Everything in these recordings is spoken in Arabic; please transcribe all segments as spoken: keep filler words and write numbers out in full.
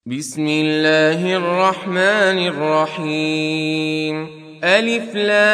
بسم الله الرحمن الرحيم. ألف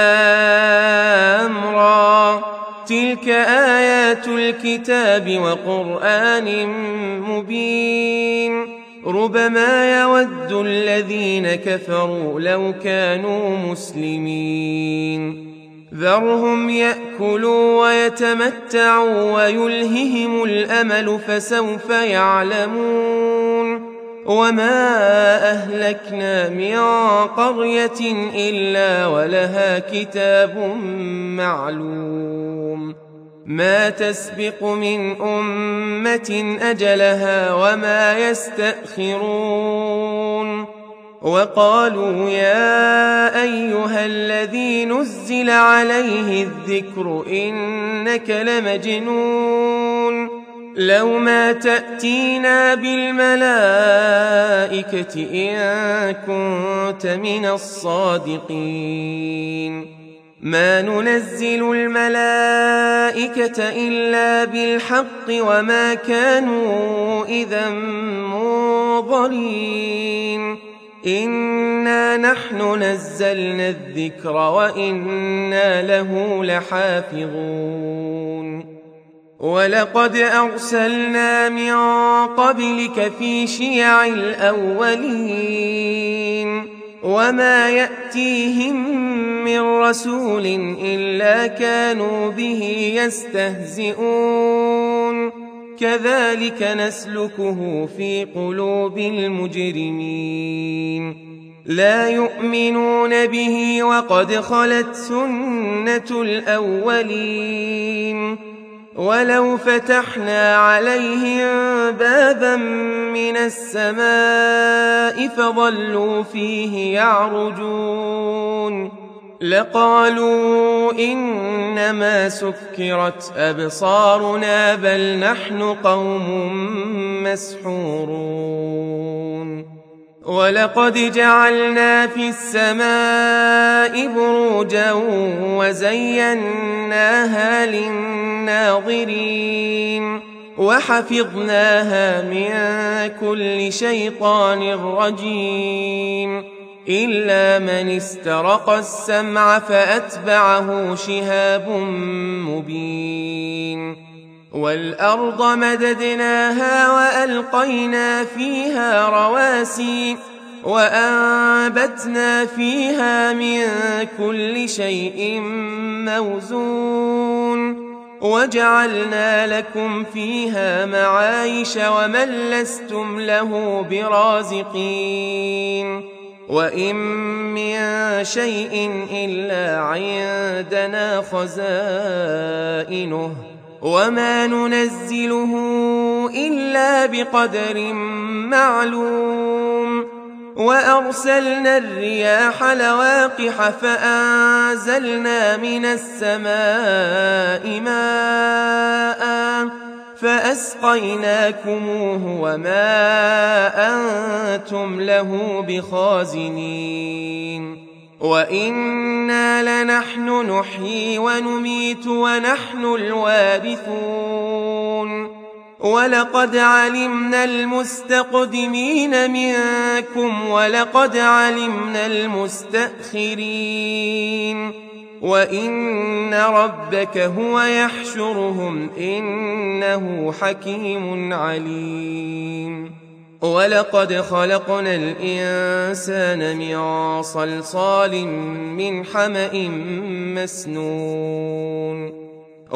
لام را، تلك آيات الكتاب وقرآن مبين. ربما يود الذين كفروا لو كانوا مسلمين. ذرهم يأكلوا ويتمتعوا ويلههم الأمل فسوف يعلمون. وما أهلكنا من قرية إلا ولها كتاب معلوم، ما تسبق من أمة أجلها وما يستأخرون. وقالوا يا أيها الذي نزل عليه الذكر إنك لمجنون، لو ما تأتينا بالملائكة إن كنت من الصادقين. ما ننزل الملائكة إلا بالحق وما كانوا إذا منظرين. إنا نحن نزلنا الذكر وإنا له لحافظون. ولقد أرسلنا من قبلك في شيع الأولين، وما يأتيهم من رسول إلا كانوا به يستهزئون. كذلك نسلكه في قلوب المجرمين. لا يؤمنون به وقد خلت سنة الأولين. ولو فتحنا عليهم بابا من السماء فظلوا فيه يعرجون لقالوا إنما سكرت أبصارنا بل نحن قوم مسحورون. ولقد جعلنا في السماء بروجا وزيناها للناظرين وحفظناها من كل شيطان رجيم إلا من استرق السمع فأتبعه شهاب مبين. والأرض مددناها وألقينا فيها رواسي وأنبتنا فيها من كل شيء موزون وجعلنا لكم فيها معايش ومن لستم له برازقين. وإن من شيء إلا عندنا خزائنه وما ننزله إلا بقدر معلوم. وأرسلنا الرياح لواقح فأنزلنا من السماء ماء فأسقيناكموه وما أنتم له بخازنين. وإنا لنحن نحيي ونميت ونحن الوارثون. ولقد علمنا المستقدمين منكم ولقد علمنا المستأخرين. وإن ربك هو يحشرهم إنه حكيم عليم. ولقد خلقنا الإنسان من صلصال من حمأ مسنون.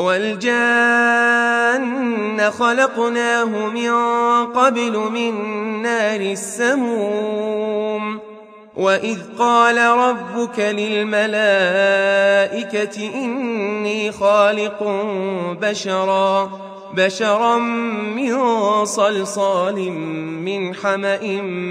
والجان خلقناه من قبل من نار السموم. وإذ قال ربك للملائكة إني خالق بشرا بشرا من صلصال من حمأ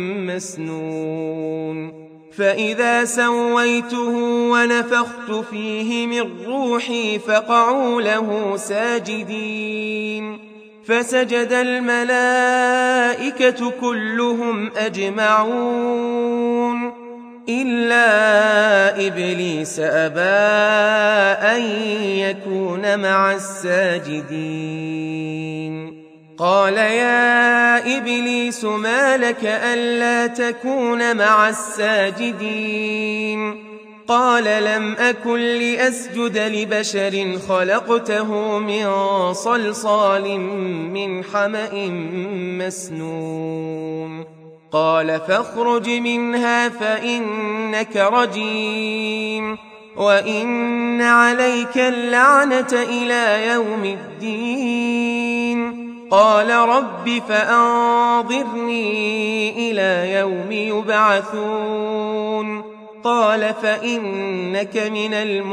مسنون. فإذا سويته ونفخت فيه من روحي فقعوا له ساجدين. فسجد الملائكة كلهم أجمعون إلا إبليس أبى أن يكون مع الساجدين. قال يا إبليس ما لك ألا تكون مع الساجدين قال لم أكن لأسجد لبشر خلقته من صلصال من حمأ مسنون قال فاخرج منها فإنك رجيم وإن عليك اللعنة إلى يوم الدين قال رب فأنظرني إلى يوم يبعثون قال فإنك من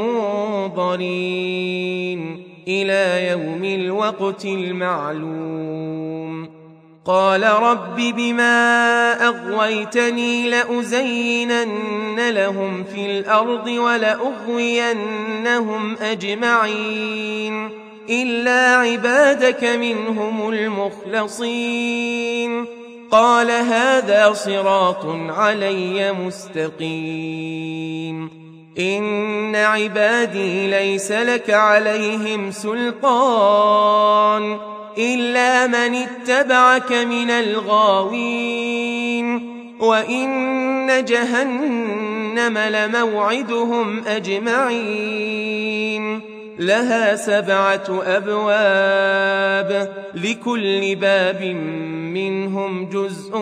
المنظرين إلى يوم الوقت المعلوم قال رب بما أغويتني لأزينن لهم في الأرض ولأغوينهم أجمعين إلا عبادك منهم المخلصين قال هذا صراط علي مستقيم إن عبادي ليس لك عليهم سلطان إلا من اتبعك من الغاوين وإن جهنم لموعدهم أجمعين لها سبعة أبواب لكل باب منهم جزء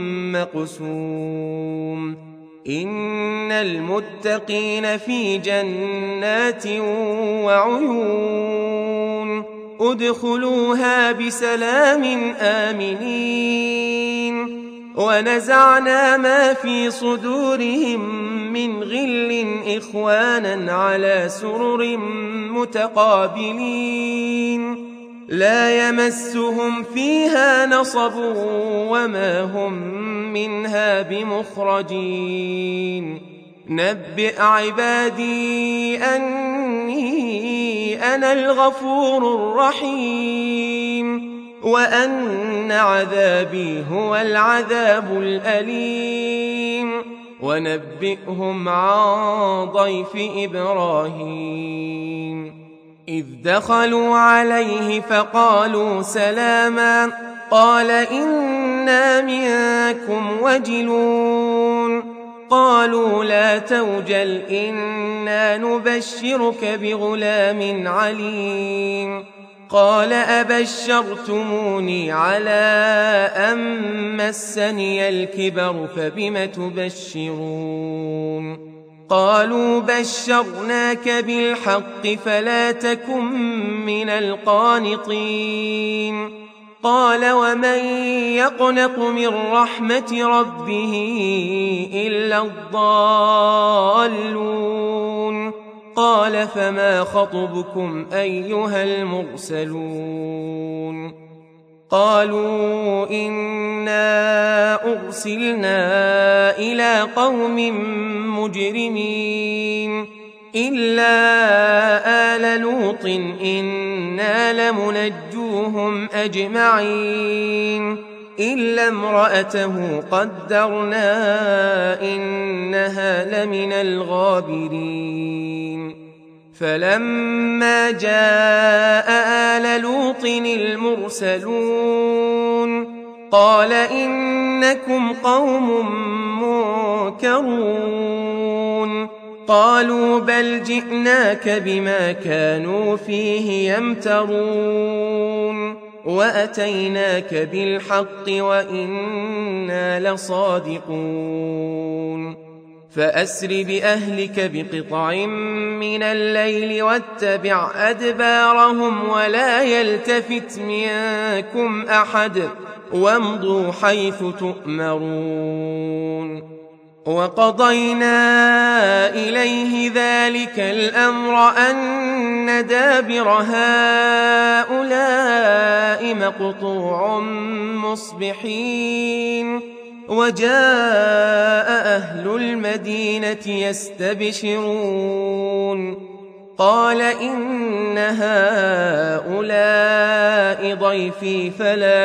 مقسوم إن المتقين في جنات وعيون ادخلوها بسلام آمنين ونزعنا ما في صدورهم من غل إخوانا على سرر متقابلين لا يمسهم فيها نصب وما هم منها بمخرجين نبئ عبادي أني أنا الغفور الرحيم وأن عذابي هو العذاب الأليم ونبئهم عن ضيف إبراهيم إذ دخلوا عليه فقالوا سلاما قال إنا منكم وجلون قالوا لا توجل إنا نبشرك بغلام عليم قال أبشرتموني على أن مسني الكبر فبم تبشرون قالوا بشرناك بالحق فلا تكن من القانطين قال ومن يقنط من رحمة ربه إلا الضالون قال فما خطبكم أيها المرسلون قالوا إنا أرسلنا إلى قوم مجرمين إلا آل لوط إنا لمنجوهم أجمعين إلا امرأته قدرنا إنها لمن الغابرين فلما جاء آل لوط المرسلون قال إنكم قوم منكرون قالوا بل جئناك بما كانوا فيه يمترون وأتيناك بالحق وإنا لصادقون فأسر بأهلك بقطع من الليل واتبع أدبارهم ولا يلتفت منكم أحد وامضوا حيث تؤمرون وقضينا إليه ذلك الأمر أن دابر هؤلاء مقطوع مصبحين وجاء أهل المدينة يستبشرون قال إن هؤلاء ضيفي فلا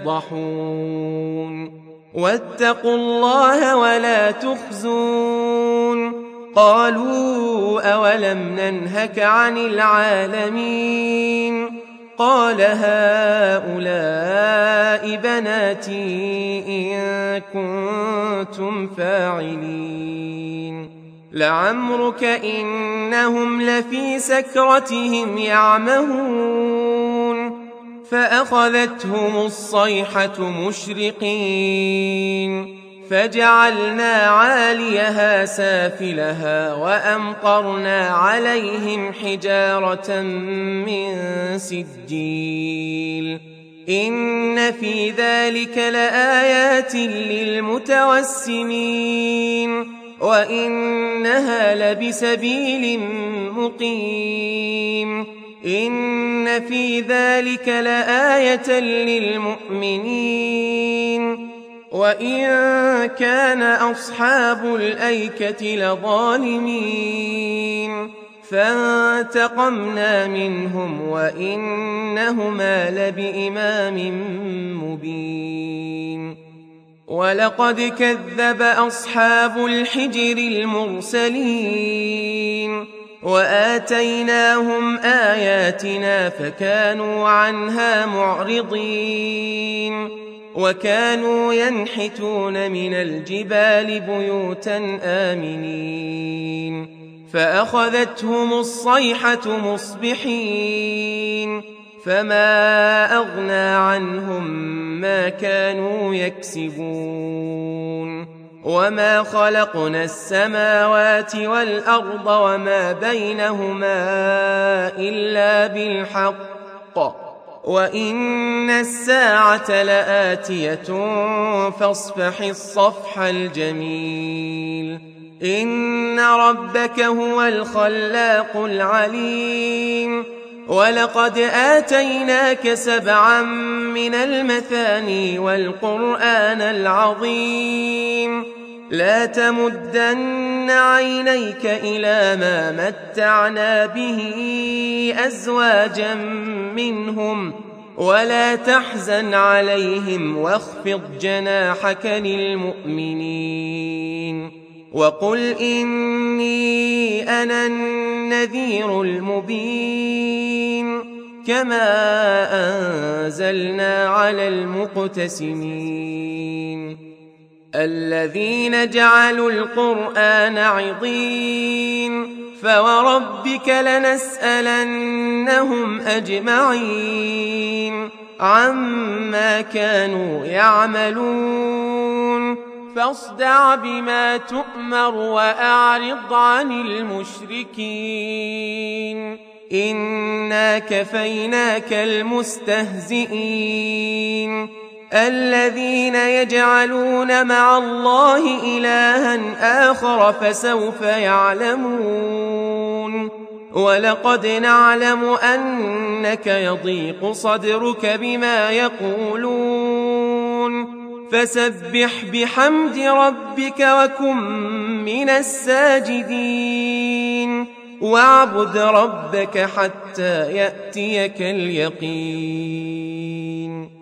تفضحون واتقوا الله ولا تخزون قالوا أولم ننهك عن العالمين قال هؤلاء بناتي إن كنتم فاعلين لعمرك إنهم لفي سكرتهم يعمهون فأخذتهم الصيحة مشرقين فجعلنا عاليها سافلها وأمطرنا عليهم حجارة من سجيل إن في ذلك لآيات للمتوسمين وإنها لبسبيل مقيم إن في ذلك لآية للمؤمنين وإن كان أصحاب الأيكة لظالمين فانتقمنا منهم وإنهما لبإمام مبين ولقد كذب أصحاب الحجر المرسلين وآتيناهم آياتنا فكانوا عنها معرضين وكانوا ينحتون من الجبال بيوتا آمنين فأخذتهم الصيحة مصبحين فما أغنى عنهم ما كانوا يكسبون وما خلقنا السماوات والأرض وما بينهما إلا بالحق وإن الساعة لآتية فاصفح الصفح الجميل إن ربك هو الخلاق العليم ولقد آتيناك سبعا من المثاني والقرآن العظيم لا تمدن عينيك إلى ما متعنا به أزواجا منهم ولا تحزن عليهم واخفض جناحك للمؤمنين وقل إني أنا النذير المبين كما أنزلنا على المقتسمين الذين جعلوا القرآن عضين فوربك لنسألنهم أجمعين عما كانوا يعملون فاصدع بما تؤمر وأعرض عن المشركين إنا كفيناك المستهزئين الذين يجعلون مع الله إلها آخر فسوف يعلمون ولقد نعلم أنك يضيق صدرك بما يقولون فسبح بحمد ربك وكن من الساجدين واعبد ربك حتى يأتيك اليقين